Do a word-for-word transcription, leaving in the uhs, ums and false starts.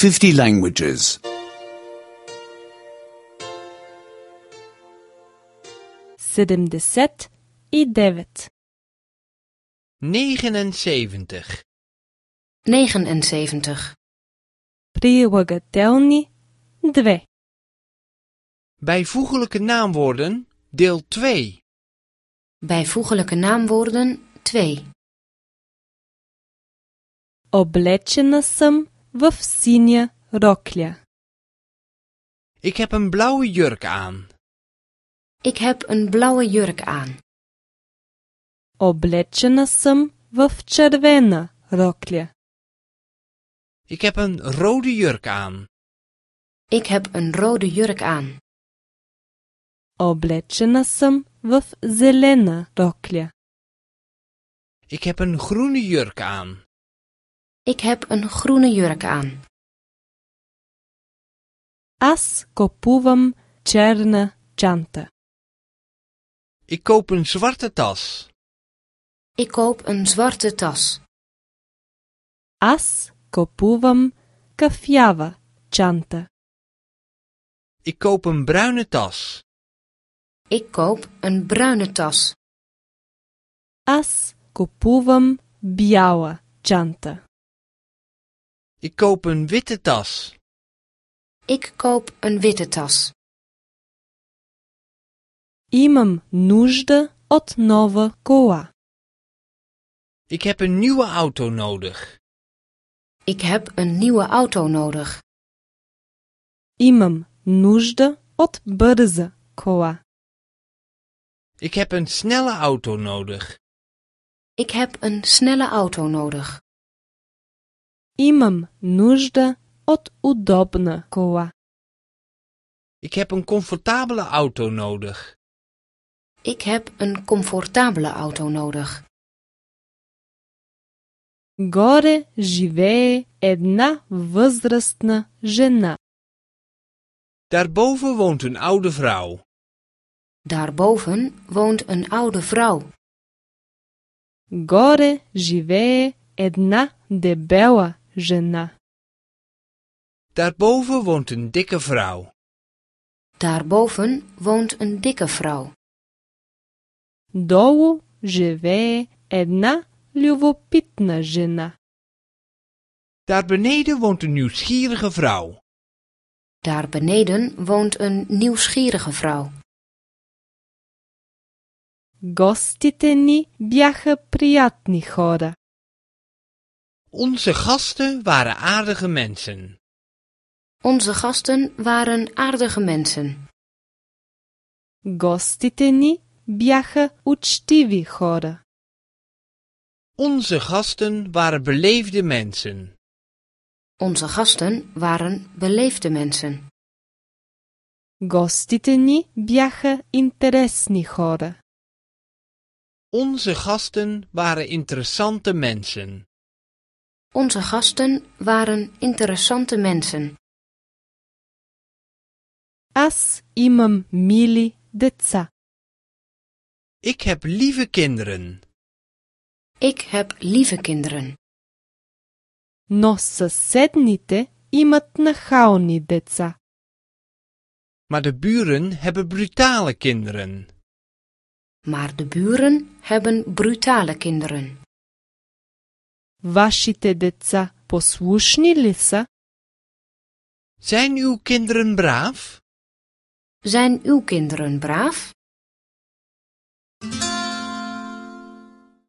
fifty languages. седемдесет и девет. неgenenzeventig. negenenzeventig. Прилагателни две. Bijvoeglijke naamwoorden, deel twee. Bijvoeglijke naamwoorden twee. Облечена съм в синя рокля. Ik heb een blauwe jurk aan. Ik heb een blauwe jurk aan. Облечена съм в червена рокля. Ik heb een rode jurk aan. Ik heb een rode jurk aan. Облечена съм в зелена рокля. Ik heb een groene jurk aan. Ik heb een groene jurk aan. Аз купувам черна чанта. Ik koop een zwarte tas. Ik koop een zwarte tas. Аз купувам кафява чанта. Ik koop een bruine tas. Ik koop een bruine tas. Аз купувам бяла чанта. Ik koop een witte tas. Ik koop een witte tas. Имам нужда от нова кола. Ik heb een nieuwe auto nodig. Ik heb een nieuwe auto nodig. Имам нужда от бърза кола. Ik heb een snelle auto nodig. Ik heb een snelle auto nodig. Имам нужда от удобна кола. Ik heb een comfortabele auto nodig. Ik heb een comfortabele auto nodig. Горе живее една възрастна жена. Daarboven woont een oude vrouw. Daarboven woont een oude vrouw. Горе живее една дебела жена. Daarboven woont een dikke vrouw. Daarboven woont een dikke vrouw. Долу живее една любопитна жена. Daar beneden woont een nieuwsgierige vrouw. Daar beneden woont een nieuwsgierige vrouw. Гостите ни бяха приятни хора. Onze gasten waren aardige mensen. Onze gasten waren aardige mensen. Гостите ни бяха учтиви хора. Onze gasten waren beleefde mensen. Onze gasten waren beleefde mensen. Гостите ни бяха интересни хора. Onze gasten waren interessante mensen. Onze gasten waren interessante mensen. Аз имам мили деца. Ik heb lieve kinderen. Ik heb lieve kinderen. Но съседните имат нахални деца. Maar de buren hebben brutale kinderen. Maar de buren hebben brutale kinderen. Вашите деца послушни ли са? Zijn uw kinderen braaf? Zijn uw kinderen braaf?